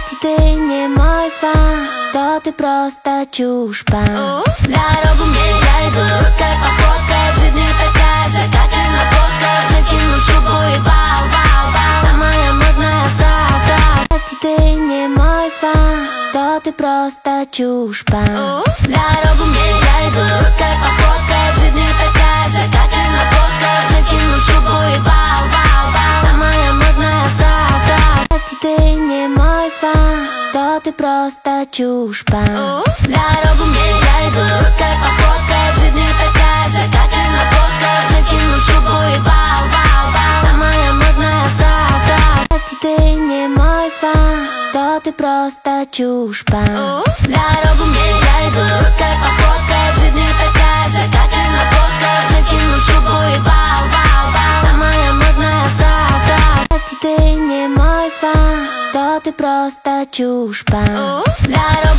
Если ты не мой фан, то ты просто чушь-пан. Дорогу мне я иду русской походкой. В жизни такая же, как и на фотках. Накину шубу и вау-вау-вау. Самая модная фраза. Если ты не мой фан, то ты просто чушь-пан. Дорогу мне я иду русской походкой. В жизни такая же, как и на фотках. Накину шубу и вау-вау-вау. Самая модная фраза. Если ты не мой фан, то ты просто чушь-пан. Дорогу мне я иду русской походкой. В жизни такая же, как и на фотках. Накину шубу и вау-вау-вау. Самая модная фраза. Если ты не мой фан, то ты просто чушь-пан. Дорогу мне я иду русской походкой. В жизни такая же, как и на фотках. Накину шубу и вау-вау-вау. Самая модная фраза. Если ты не мой фан, то ты просто чушь-пан.